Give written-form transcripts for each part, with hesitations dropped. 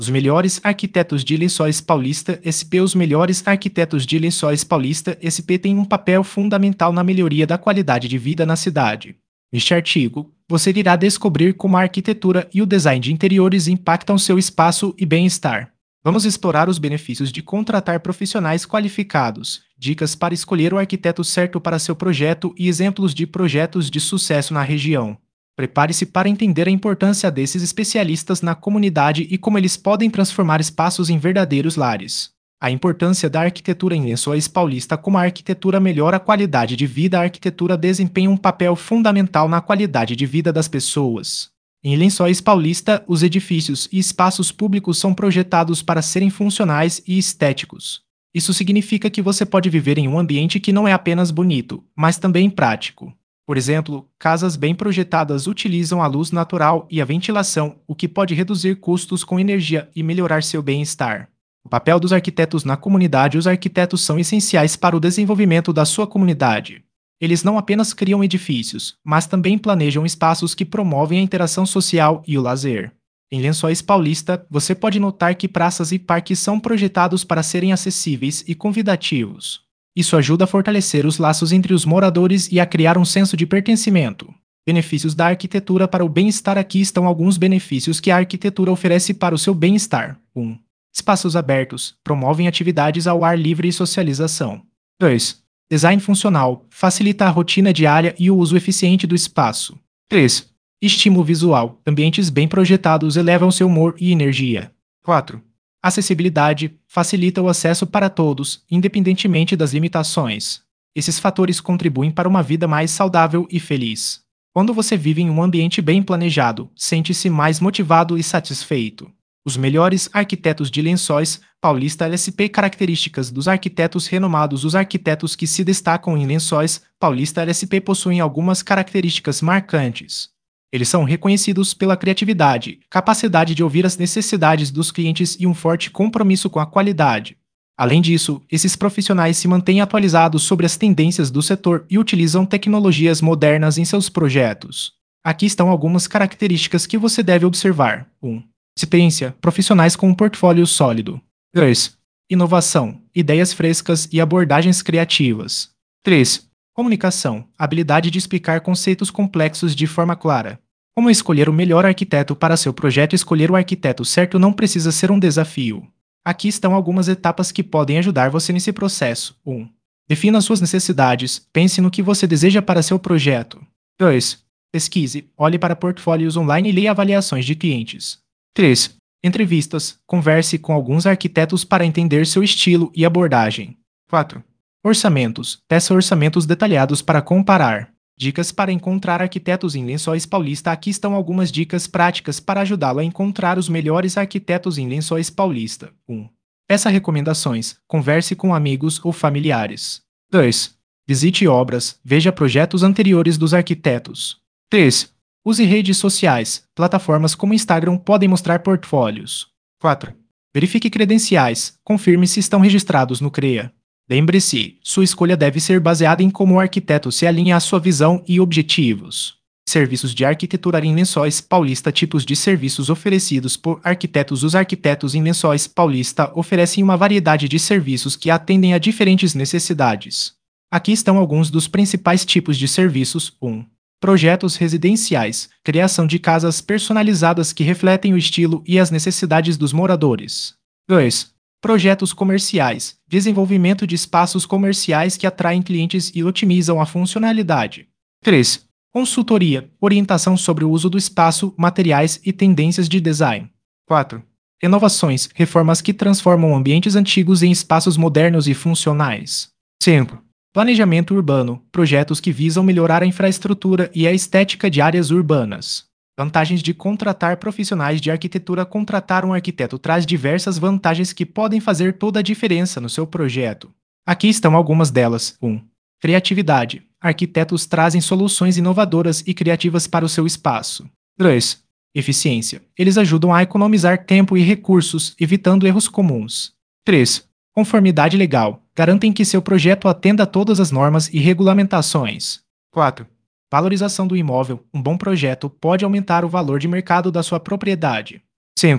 Os melhores arquitetos de Lençóis Paulista SP. Os melhores arquitetos de Lençóis Paulista SP têm um papel fundamental na melhoria da qualidade de vida na cidade. Neste artigo, você irá descobrir como a arquitetura e o design de interiores impactam seu espaço e bem-estar. Vamos explorar os benefícios de contratar profissionais qualificados, dicas para escolher o arquiteto certo para seu projeto e exemplos de projetos de sucesso na região. Prepare-se para entender a importância desses especialistas na comunidade e como eles podem transformar espaços em verdadeiros lares. A importância da arquitetura em Lençóis Paulista. Como a arquitetura melhora a qualidade de vida, a arquitetura desempenha um papel fundamental na qualidade de vida das pessoas. Em Lençóis Paulista, os edifícios e espaços públicos são projetados para serem funcionais e estéticos. Isso significa que você pode viver em um ambiente que não é apenas bonito, mas também prático. Por exemplo, casas bem projetadas utilizam a luz natural e a ventilação, o que pode reduzir custos com energia e melhorar seu bem-estar. O papel dos arquitetos na comunidade. Os arquitetos são essenciais para o desenvolvimento da sua comunidade. Eles não apenas criam edifícios, mas também planejam espaços que promovem a interação social e o lazer. Em Lençóis Paulista, você pode notar que praças e parques são projetados para serem acessíveis e convidativos. Isso ajuda a fortalecer os laços entre os moradores e a criar um senso de pertencimento. Benefícios da arquitetura para o bem-estar. Aqui estão alguns benefícios que a arquitetura oferece para o seu bem-estar. 1. Espaços abertos promovem atividades ao ar livre e socialização. 2. Design funcional facilita a rotina diária e o uso eficiente do espaço. 3. Estímulo visual. Ambientes bem projetados elevam seu humor e energia. 4. Acessibilidade facilita o acesso para todos, independentemente das limitações. Esses fatores contribuem para uma vida mais saudável e feliz. Quando você vive em um ambiente bem planejado, sente-se mais motivado e satisfeito. Os melhores arquitetos de Lençóis Paulista LSP. Características dos arquitetos renomados. Os arquitetos que se destacam em Lençóis Paulista LSP possuem algumas características marcantes. Eles são reconhecidos pela criatividade, capacidade de ouvir as necessidades dos clientes e um forte compromisso com a qualidade. Além disso, esses profissionais se mantêm atualizados sobre as tendências do setor e utilizam tecnologias modernas em seus projetos. Aqui estão algumas características que você deve observar. 1. Experiência. Profissionais com um portfólio sólido. 2. Inovação. Ideias frescas e abordagens criativas. 3. Comunicação. Habilidade de explicar conceitos complexos de forma clara. Como escolher o melhor arquiteto para seu projeto? Escolher o arquiteto certo não precisa ser um desafio. Aqui estão algumas etapas que podem ajudar você nesse processo. 1. Defina suas necessidades. Pense no que você deseja para seu projeto. 2. Pesquise. Olhe para portfólios online e leia avaliações de clientes. 3. Entrevistas. Converse com alguns arquitetos para entender seu estilo e abordagem. 4. Orçamentos. Peça orçamentos detalhados para comparar. Dicas para encontrar arquitetos em Lençóis Paulista. Aqui estão algumas dicas práticas para ajudá-lo a encontrar os melhores arquitetos em Lençóis Paulista. 1. Peça recomendações. Converse com amigos ou familiares. 2. Visite obras. Veja projetos anteriores dos arquitetos. 3. Use redes sociais. Plataformas como Instagram podem mostrar portfólios. 4. Verifique credenciais. Confirme se estão registrados no CREA. Lembre-se, sua escolha deve ser baseada em como o arquiteto se alinha à sua visão e objetivos. Serviços de arquitetura em Lençóis Paulista. Tipos de serviços oferecidos por arquitetos. Os arquitetos em Lençóis Paulista oferecem uma variedade de serviços que atendem a diferentes necessidades. Aqui estão alguns dos principais tipos de serviços. 1. Projetos residenciais. Criação de casas personalizadas que refletem o estilo e as necessidades dos moradores. 2. Projetos comerciais. Desenvolvimento de espaços comerciais que atraem clientes e otimizam a funcionalidade. 3. Consultoria. Orientação sobre o uso do espaço, materiais e tendências de design. 4. Renovações. Reformas que transformam ambientes antigos em espaços modernos e funcionais. 5. Planejamento urbano. Projetos que visam melhorar a infraestrutura e a estética de áreas urbanas. Vantagens de contratar profissionais de arquitetura. Contratar um arquiteto traz diversas vantagens que podem fazer toda a diferença no seu projeto. Aqui estão algumas delas. 1. Criatividade. Arquitetos trazem soluções inovadoras e criativas para o seu espaço. 2. Eficiência. Eles ajudam a economizar tempo e recursos, evitando erros comuns. 3. Conformidade legal. Garantem que seu projeto atenda a todas as normas e regulamentações. 4. Valorização do imóvel. Um bom projeto pode aumentar o valor de mercado da sua propriedade. 5.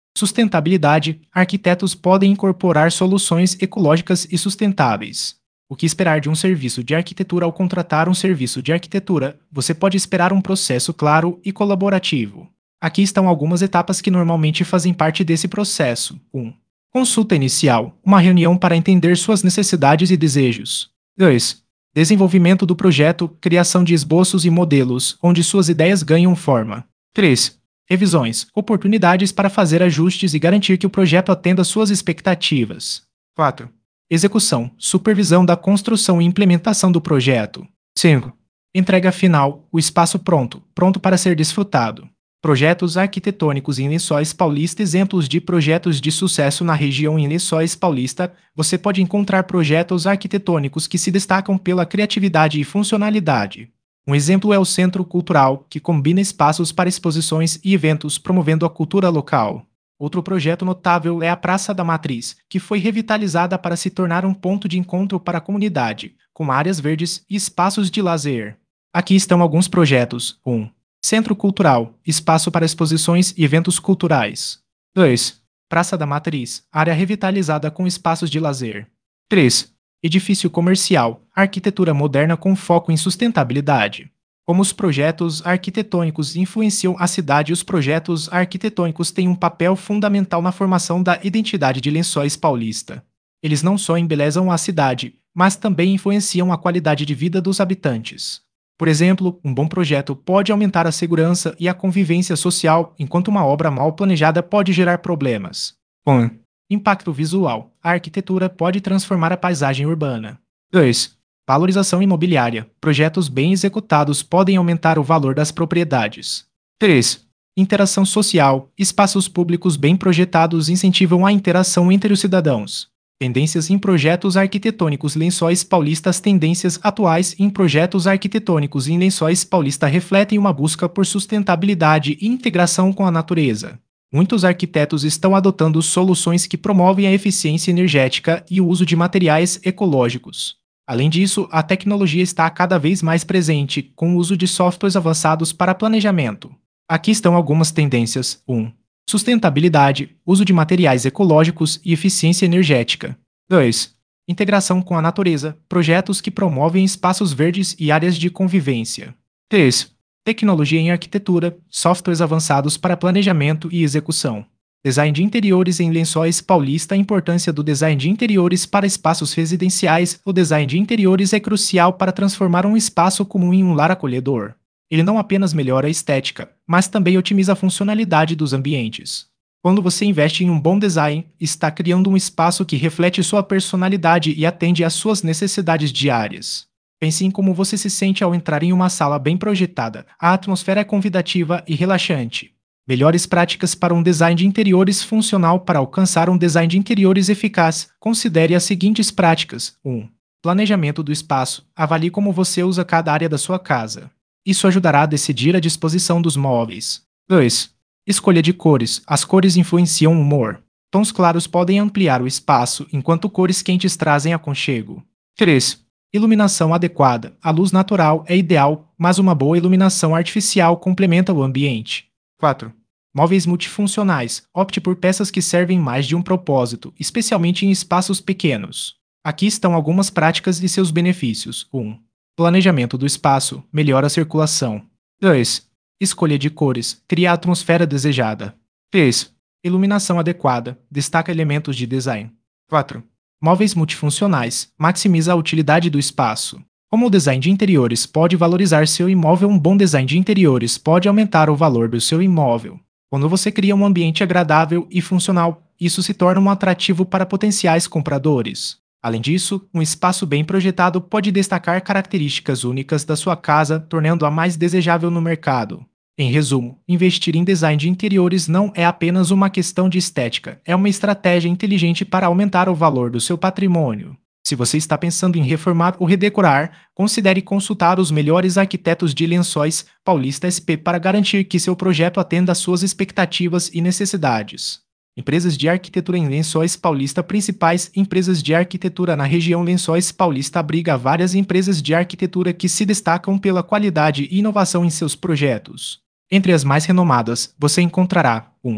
Sustentabilidade: arquitetos podem incorporar soluções ecológicas e sustentáveis. O que esperar de um serviço de arquitetura ao contratar um serviço de arquitetura? Você pode esperar um processo claro e colaborativo. Aqui estão algumas etapas que normalmente fazem parte desse processo. 1. Consulta inicial: uma reunião para entender suas necessidades e desejos. 2. Desenvolvimento do projeto: criação de esboços e modelos, onde suas ideias ganham forma. 3. Revisões: oportunidades para fazer ajustes e garantir que o projeto atenda suas expectativas. 4. Execução: supervisão da construção e implementação do projeto. 5. Entrega final: o espaço pronto para ser desfrutado. Projetos arquitetônicos em Lençóis Paulista. Exemplos de projetos de sucesso na região. Em Lençóis Paulista, você pode encontrar projetos arquitetônicos que se destacam pela criatividade e funcionalidade. Um exemplo é o Centro Cultural, que combina espaços para exposições e eventos, promovendo a cultura local. Outro projeto notável é a Praça da Matriz, que foi revitalizada para se tornar um ponto de encontro para a comunidade, com áreas verdes e espaços de lazer. Aqui estão alguns projetos. 1. Centro Cultural, espaço para exposições e eventos culturais. 2. Praça da Matriz, área revitalizada com espaços de lazer. 3. Edifício comercial, arquitetura moderna com foco em sustentabilidade. Como os projetos arquitetônicos influenciam a cidade. Os projetos arquitetônicos têm um papel fundamental na formação da identidade de Lençóis Paulista. Eles não só embelezam a cidade, mas também influenciam a qualidade de vida dos habitantes. Por exemplo, um bom projeto pode aumentar a segurança e a convivência social, enquanto uma obra mal planejada pode gerar problemas. 1. Impacto visual: a arquitetura pode transformar a paisagem urbana. 2. Valorização imobiliária: projetos bem executados podem aumentar o valor das propriedades. 3. Interação social: espaços públicos bem projetados incentivam a interação entre os cidadãos. Tendências em projetos arquitetônicos. Lençóis Paulista. As tendências atuais em projetos arquitetônicos em Lençóis Paulista refletem uma busca por sustentabilidade e integração com a natureza. Muitos arquitetos estão adotando soluções que promovem a eficiência energética e o uso de materiais ecológicos. Além disso, a tecnologia está cada vez mais presente, com o uso de softwares avançados para planejamento. Aqui estão algumas tendências. 1. Sustentabilidade, uso de materiais ecológicos e eficiência energética. 2. Integração com a natureza, projetos que promovem espaços verdes e áreas de convivência. 3. Tecnologia em arquitetura, softwares avançados para planejamento e execução. Design de interiores em Lençóis Paulista. A importância do design de interiores para espaços residenciais. O design de interiores é crucial para transformar um espaço comum em um lar acolhedor. Ele não apenas melhora a estética, mas também otimiza a funcionalidade dos ambientes. Quando você investe em um bom design, está criando um espaço que reflete sua personalidade e atende às suas necessidades diárias. Pense em como você se sente ao entrar em uma sala bem projetada. A atmosfera é convidativa e relaxante. Melhores práticas para um design de interiores funcional. Para alcançar um design de interiores eficaz, considere as seguintes práticas. 1. Planejamento do espaço. Avalie como você usa cada área da sua casa. Isso ajudará a decidir a disposição dos móveis. 2. Escolha de cores. As cores influenciam o humor. Tons claros podem ampliar o espaço, enquanto cores quentes trazem aconchego. 3. Iluminação adequada. A luz natural é ideal, mas uma boa iluminação artificial complementa o ambiente. 4. Móveis multifuncionais. Opte por peças que servem mais de um propósito, especialmente em espaços pequenos. Aqui estão algumas práticas e seus benefícios. 1. Planejamento do espaço. Melhora a circulação. 2. Escolha de cores. Cria a atmosfera desejada. 3. Iluminação adequada. Destaca elementos de design. 4. Móveis multifuncionais. Maximiza a utilidade do espaço. Como o design de interiores pode valorizar seu imóvel, um bom design de interiores pode aumentar o valor do seu imóvel. Quando você cria um ambiente agradável e funcional, isso se torna um atrativo para potenciais compradores. Além disso, um espaço bem projetado pode destacar características únicas da sua casa, tornando-a mais desejável no mercado. Em resumo, investir em design de interiores não é apenas uma questão de estética, é uma estratégia inteligente para aumentar o valor do seu patrimônio. Se você está pensando em reformar ou redecorar, considere consultar os melhores arquitetos de Lençóis Paulista SP para garantir que seu projeto atenda às suas expectativas e necessidades. Empresas de arquitetura em Lençóis Paulista. Principais empresas de arquitetura na região. Lençóis Paulista abriga várias empresas de arquitetura que se destacam pela qualidade e inovação em seus projetos. Entre as mais renomadas, você encontrará 1.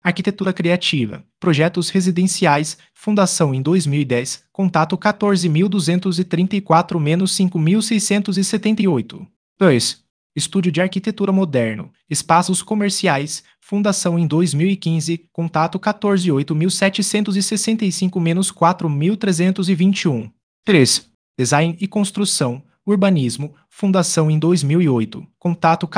Arquitetura criativa. Projetos residenciais. Fundação em 2010. Contato 14.234-5.678. 2. Estúdio de arquitetura moderno. Espaços comerciais. Fundação em 2015. Contato 14.8.765-4.321. 3. Design e construção. Urbanismo. Fundação em 2008. Contato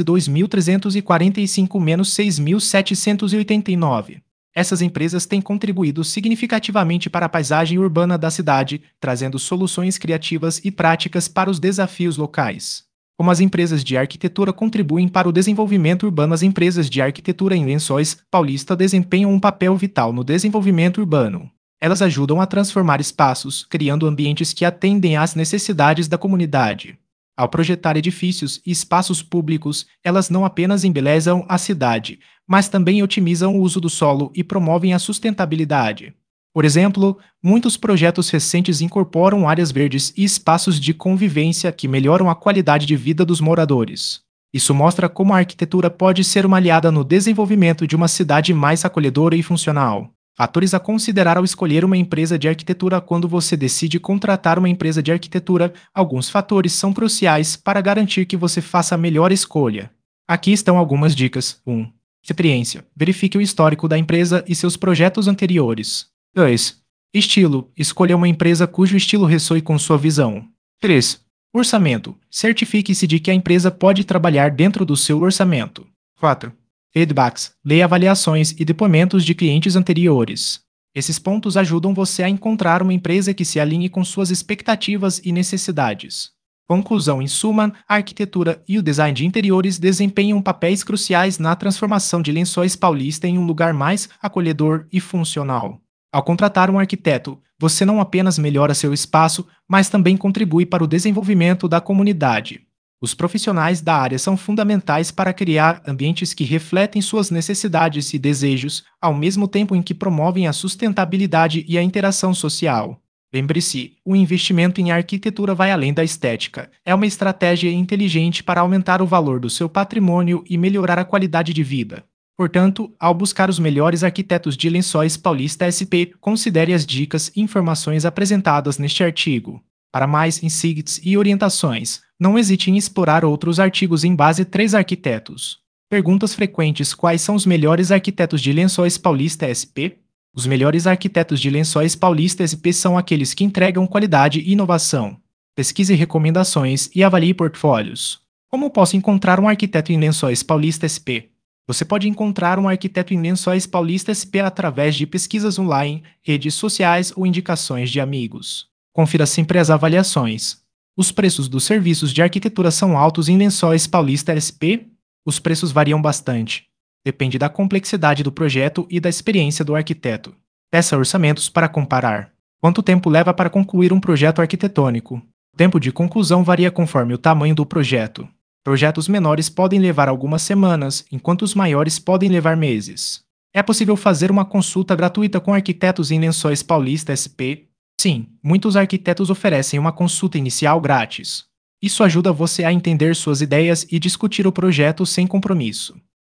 14.2345-6.789. Essas empresas têm contribuído significativamente para a paisagem urbana da cidade, trazendo soluções criativas e práticas para os desafios locais. Como as empresas de arquitetura contribuem para o desenvolvimento urbano, as empresas de arquitetura em Lençóis Paulista desempenham um papel vital no desenvolvimento urbano. Elas ajudam a transformar espaços, criando ambientes que atendem às necessidades da comunidade. Ao projetar edifícios e espaços públicos, elas não apenas embelezam a cidade, mas também otimizam o uso do solo e promovem a sustentabilidade. Por exemplo, muitos projetos recentes incorporam áreas verdes e espaços de convivência que melhoram a qualidade de vida dos moradores. Isso mostra como a arquitetura pode ser uma aliada no desenvolvimento de uma cidade mais acolhedora e funcional. Fatores a considerar ao escolher uma empresa de arquitetura. Quando você decide contratar uma empresa de arquitetura, alguns fatores são cruciais para garantir que você faça a melhor escolha. Aqui estão algumas dicas. 1. Experiência. Verifique o histórico da empresa e seus projetos anteriores. 2. Estilo. Escolha uma empresa cujo estilo ressoe com sua visão. 3. Orçamento. Certifique-se de que a empresa pode trabalhar dentro do seu orçamento. 4. Feedbacks. Leia avaliações e depoimentos de clientes anteriores. Esses pontos ajudam você a encontrar uma empresa que se alinhe com suas expectativas e necessidades. Conclusão: em suma, a arquitetura e o design de interiores desempenham papéis cruciais na transformação de Lençóis Paulista em um lugar mais acolhedor e funcional. Ao contratar um arquiteto, você não apenas melhora seu espaço, mas também contribui para o desenvolvimento da comunidade. Os profissionais da área são fundamentais para criar ambientes que refletem suas necessidades e desejos, ao mesmo tempo em que promovem a sustentabilidade e a interação social. Lembre-se, o investimento em arquitetura vai além da estética. É uma estratégia inteligente para aumentar o valor do seu patrimônio e melhorar a qualidade de vida. Portanto, ao buscar os melhores arquitetos de Lençóis Paulista SP, considere as dicas e informações apresentadas neste artigo. Para mais insights e orientações, não hesite em explorar outros artigos em base 3 arquitetos. Perguntas frequentes: quais são os melhores arquitetos de Lençóis Paulista SP? Os melhores arquitetos de Lençóis Paulista SP são aqueles que entregam qualidade e inovação. Pesquise recomendações e avalie portfólios. Como posso encontrar um arquiteto em Lençóis Paulista SP? Você pode encontrar um arquiteto em Lençóis Paulista SP através de pesquisas online, redes sociais ou indicações de amigos. Confira sempre as avaliações. Os preços dos serviços de arquitetura são altos em Lençóis Paulista SP? Os preços variam bastante. Depende da complexidade do projeto e da experiência do arquiteto. Peça orçamentos para comparar. Quanto tempo leva para concluir um projeto arquitetônico? O tempo de conclusão varia conforme o tamanho do projeto. Projetos menores podem levar algumas semanas, enquanto os maiores podem levar meses. É possível fazer uma consulta gratuita com arquitetos em Lençóis Paulista SP? Sim, muitos arquitetos oferecem uma consulta inicial grátis. Isso ajuda você a entender suas ideias e discutir o projeto sem compromisso.